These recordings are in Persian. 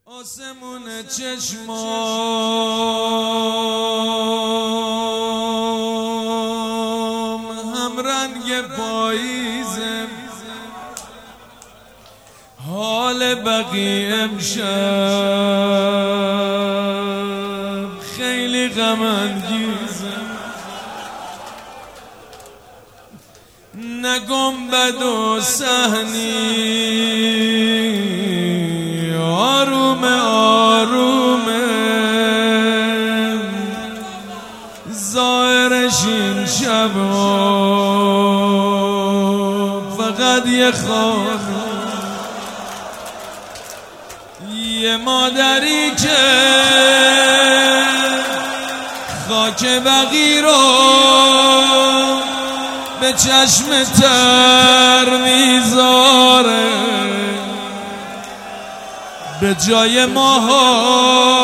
آسمون چشمام هم رنگ پاییزه، حال بقیه امشب خیلی غم انگیزه. نه گنبد و صحنی آروم آرومه، ظاهرش این شب فقط یه خانه، یه مادری که خاک بقی رو به چشم تر میذاره، به جای ماها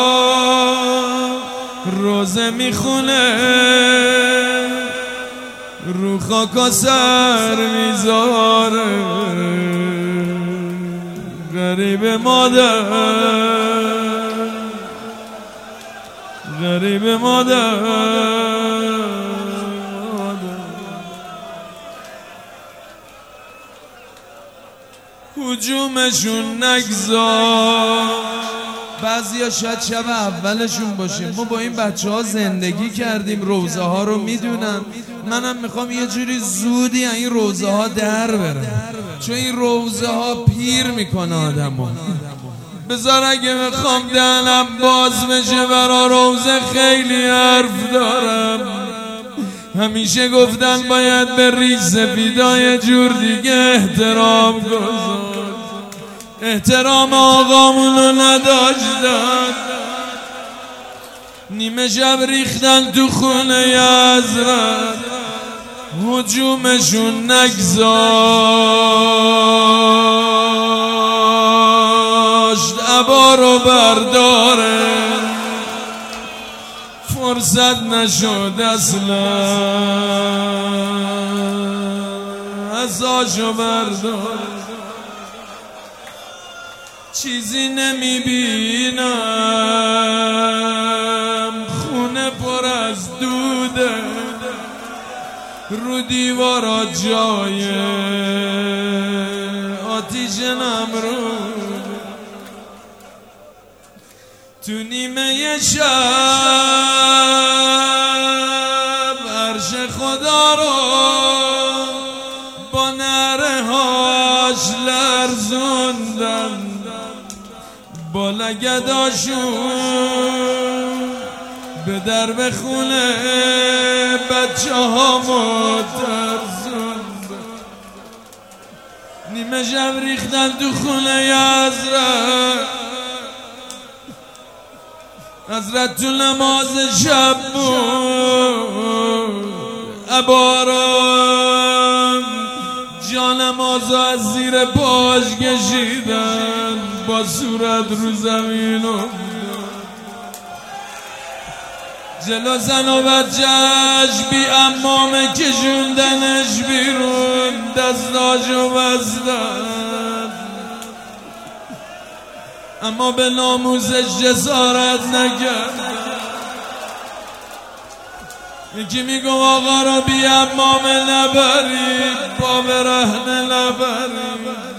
روزه میخونه، رو خاک سر میذاره. غریب مادر، غریب مادر، هجومشون نگذار. بعضیا شاید شب اولشون باشه، ما با این بچه ها زندگی کردیم، روزه ها رو میدونن. منم میخوام یه جوری زودی این روزه ها در برم، چون این روزه ها پیر میکنه آدمو. بذار اگه میخوام دهنم باز بشه برا روزه خیلی حرف دارم. همیشه گفتن باید به ریش سفیدای جور دیگه احترام گذار، احترام آقامونو نداشتن. نیمه شب ریختن تو خونه حضرت، هجومشون نگذاشت عبا رو برداره، فرصت نشد اصلا عصاشو برداره. چیزی نمیبینم، خونه پر از دوده، رو دیوارا جای آتیش نمرود. تو نیمه شب عرش خدا رو با نره هاش لرزوندن، با لگداشون به درب خونه بچه ها مترزوندن. نیمه شب ریختن تو خونه حضرت تو نماز شب بود. عباران جانمازو از زیر پاش کشیدن، با صورت رو زمین جلو زن و بچهش بی امامه کشوندنش بیرون، دستاشو بستن، اما به ناموسش جسارت نکرد. یکی میگو آقا را بی امامه نبرید، با برهنه نبرید.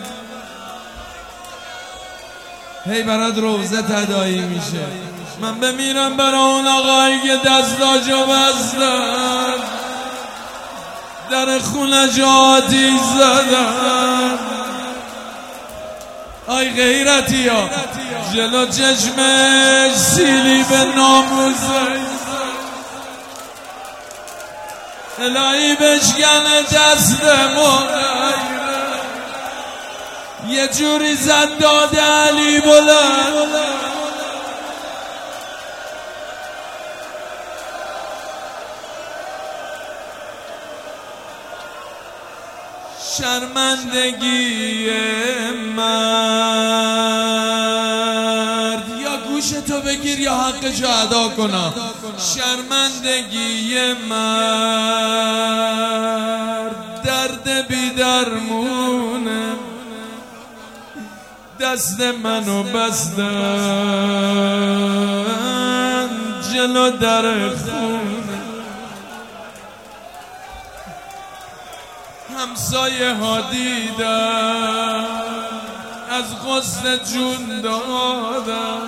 هی برات روزه تداعی میشه، من بمیرم برای اون آقایی که دستاشو بستن، در خونه آتیش زدن. آی غیرتی ها جلو چشمش سیلی به ناموسه، الهی بشکنه دستمون. یه جوری زد داد علی بلند، شرمندگی مرد، یا گوشتو بگیر یا حقشو ادا کنم. شرمندگی مرد درد بی درمونه، دست منو بستن جلو در خونه، همسایه ها دیدن از غصه جون دادن،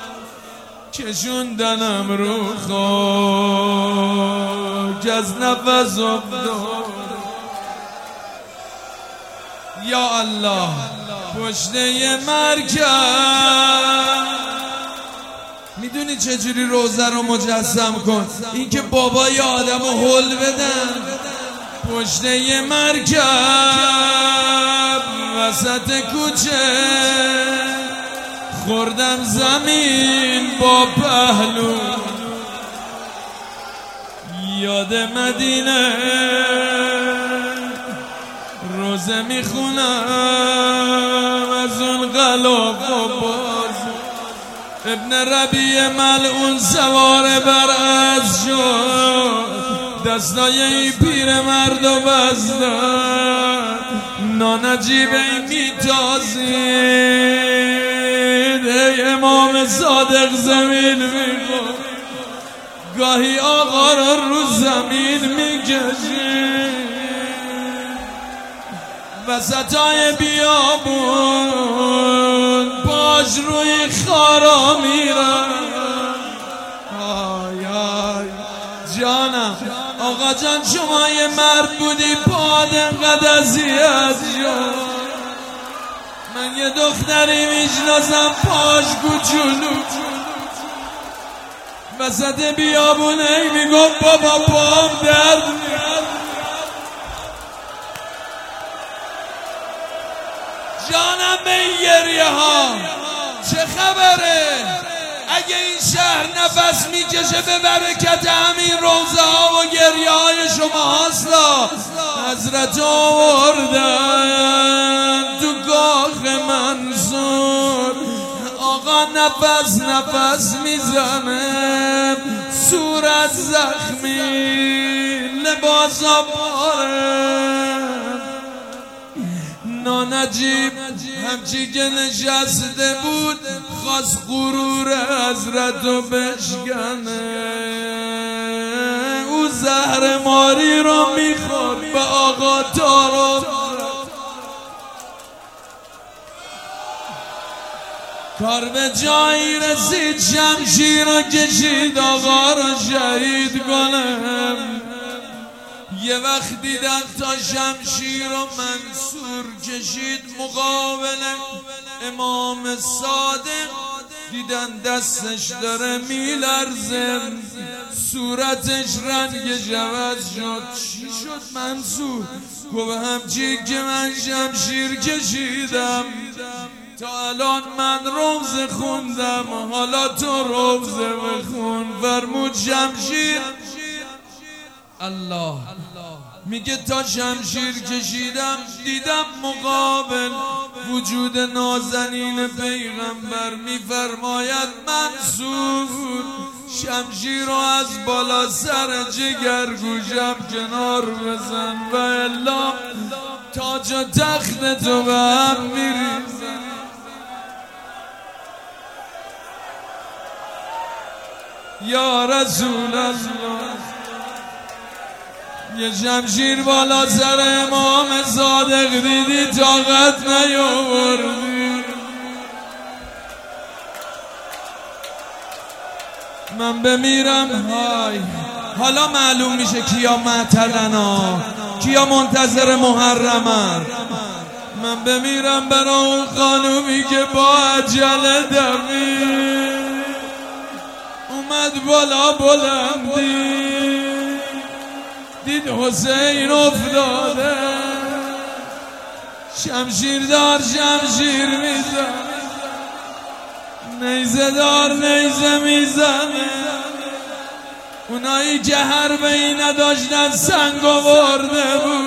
کشوندنم رو خاک از نفس افتاد. یا الله پشته مرکب، میدونی چجوری روزه رو مجسم کن؟ این که بابای آدم رو حل بدن پشته مرکب وسط کوچه، خوردم زمین با پهلو، یاد مدینه روزه میخونم از اون غلاف و باز. ابن ربیع ملعون سوار بر اسب شد، دستای این پیر مرد و بستن، نانجیبه میتازید. ای امام صادق زمین میخون، گاهی آقا رو زمین میکشید، وسطای بیابون پاش روی خارا میرن. آی آی جانم، آقا جان شما یه مرد بودی پاد انقدر اذیت شد. من یه دختری میشناسم پاش کوچولو وسط بیابون ای میگفت بابا پام درد میاد. جانم به این گریه ها چه خبره؟ اگه این شهر نفس میکشه به برکت همین روزه ها و گریه های شما هاستا. حضرت آوردن تو کاخ منصور، آقا نفس میزنه، صورت زخمی، لباس پاره. نانجیب همچی که نشسته بود خواست غرور حضرت رو بشکنه، او زهر ماری رو میخورد به آقا تارو. کار به جایی رسید شمشیر رو کشید آقا رو شهید کنم. یه وقت دیدن تا شمشیر و منصور کشید مقابل امام صادق، دیدن دستش داره میلرزه، صورتش رنگش عوض شد. چی شد منصور؟ گفت همچی که من شمشیر کشیدم تا الان من روزه خوندم، حالا تو روزه بخون. فرمود شمشیر، الله میگه تا شمشیر کشیدم دیدم مقابل وجود نازنین پیغمبر، میفرماید منصور شمشیر رو از بالا سر جگر گوشم کنار بزن و الا تاج و تخت تو به هم میریزن. یا رسول الله یه شمشیر بالا سر امام صادق دیدی طاقت نیاوردی. من بمیرم های حالا معلوم میشه کیا معتلن ها، کیا منتظر محرمن. من بمیرم برای اون خانومی که با عجله دمی اومد بالا بلندی، دید حسین افتاده، شمشیر دار شمشیر میزن، نیزه دار نیزه میزنه. اونایی که حربه‌ای نداشتن سنگ آورده بود.